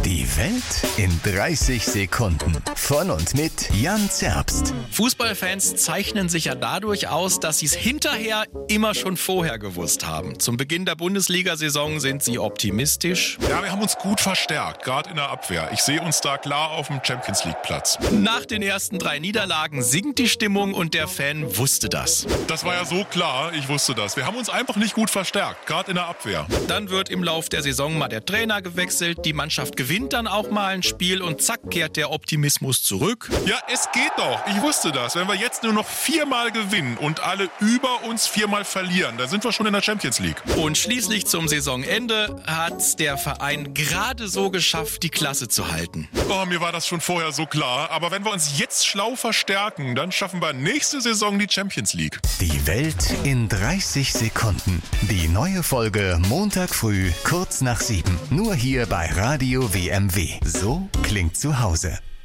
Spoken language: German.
Die Welt in 30 Sekunden. Von und mit Jan Zerbst. Fußballfans zeichnen sich ja dadurch aus, dass sie es hinterher immer schon vorher gewusst haben. Zum Beginn der Bundesliga-Saison sind sie optimistisch. Ja, wir haben uns gut verstärkt, gerade in der Abwehr. Ich sehe uns da klar auf dem Champions-League-Platz. Nach den ersten 3 Niederlagen sinkt die Stimmung und der Fan wusste das. Das war ja so klar, ich wusste das. Wir haben uns einfach nicht gut verstärkt, gerade in der Abwehr. Dann wird im Lauf der Saison mal der Trainer gewechselt, die Mannschaft gewinnt dann auch mal ein Spiel und zack kehrt der Optimismus zurück. Ja, es geht doch. Ich wusste das. Wenn wir jetzt nur noch 4-mal gewinnen und alle über uns 4-mal verlieren, dann sind wir schon in der Champions League. Und schließlich zum Saisonende hat der Verein gerade so geschafft, die Klasse zu halten. Oh, mir war das schon vorher so klar. Aber wenn wir uns jetzt schlau verstärken, dann schaffen wir nächste Saison die Champions League. Die Welt in 30 Sekunden. Die neue Folge Montag früh, kurz nach 7. Nur hier bei Radio WMW. So klingt zu Hause.